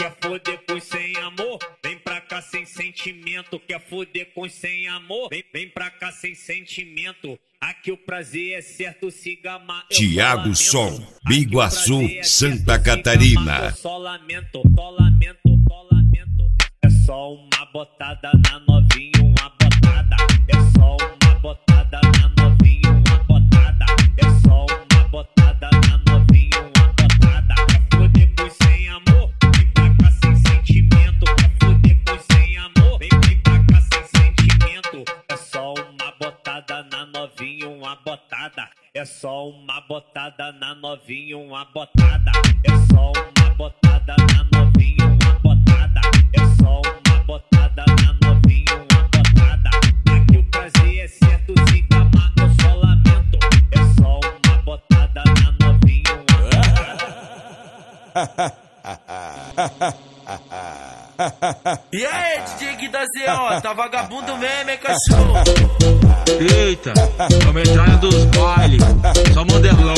Quer foder com sem amor? Vem pra cá sem sentimento. Quer foder com sem amor? Vem pra cá sem sentimento. Aqui o prazer é certo, siga ma... Thiago Som, Biguaçu, Santa Catarina. Só lamento, só lamento, só lamento. É só uma botada na novinha, uma botada. É só uma botada na novinha, uma botada. É só uma botada na novinha, uma botada. Quer foder com sem amor? Vem pra cá sem sentimento. Quer foder com sem amor? Vem pra cá sem sentimento. É só uma botada na novinha, uma botada. É só uma botada na novinha, uma botada. É só uma botada na novinha, uma botada. É só uma botada na novinha, uma botada. Aqui o prazer é certo, se gamar eu só lamento. É só uma botada na novinha, uma botada. E aí, DJ Gui da ZO, tá vagabundo mesmo, hein, cachorro? Eita, a metralha dos bailes, só modelão.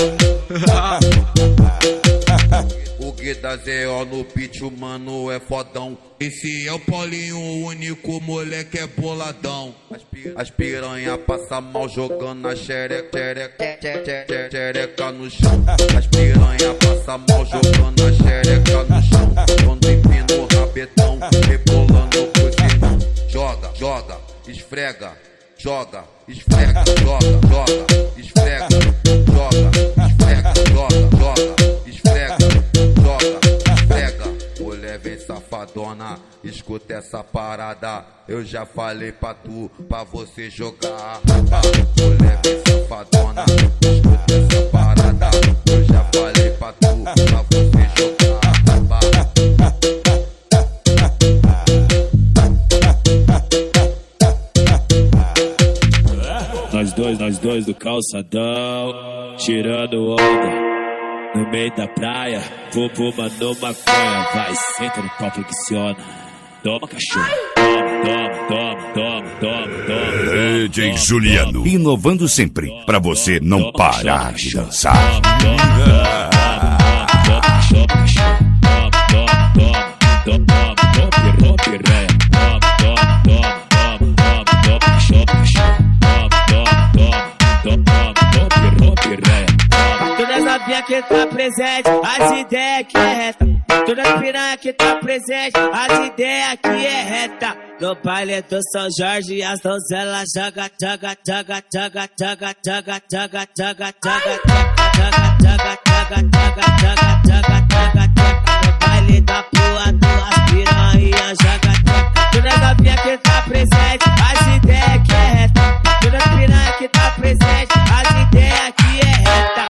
O Gui da ZO no beat, o mano é fodão. Esse é o Paulinho, o único moleque é boladão. As piranha passa mal jogando a xereca no chão. As piranha passa mal jogando a xereca no chão. Quando empina o rabetão, rebolando por cima. Joga, joga, esfrega, joga, esfrega, joga, joga, esfrega, joga, esfrega, joga, joga, esfrega, joga, esfrega. Mulher vem safadona, escuta essa parada. Eu já falei pra tu, pra você jogar. Mulher vem safadona, escuta essa parada. Eu já falei pra tu, pra você jogar. Nós dois do calçadão, tirando onda no meio da praia. Fuma no maconha, vai, senta no pau, flexiona. Toma, cachorro, toma. DJ Juliano, inovando sempre, pra você não parar de dançar. Todas as novinhas que tá presente, as ideias que é reta. Todas as piranha que tá presente, as ideias que é reta. No baile do São Jorge, as donzelas joga, joga, joga, joga, joga, joga, joga, joga, joga, joga, joga, joga, joga, joga, joga, joga, joga,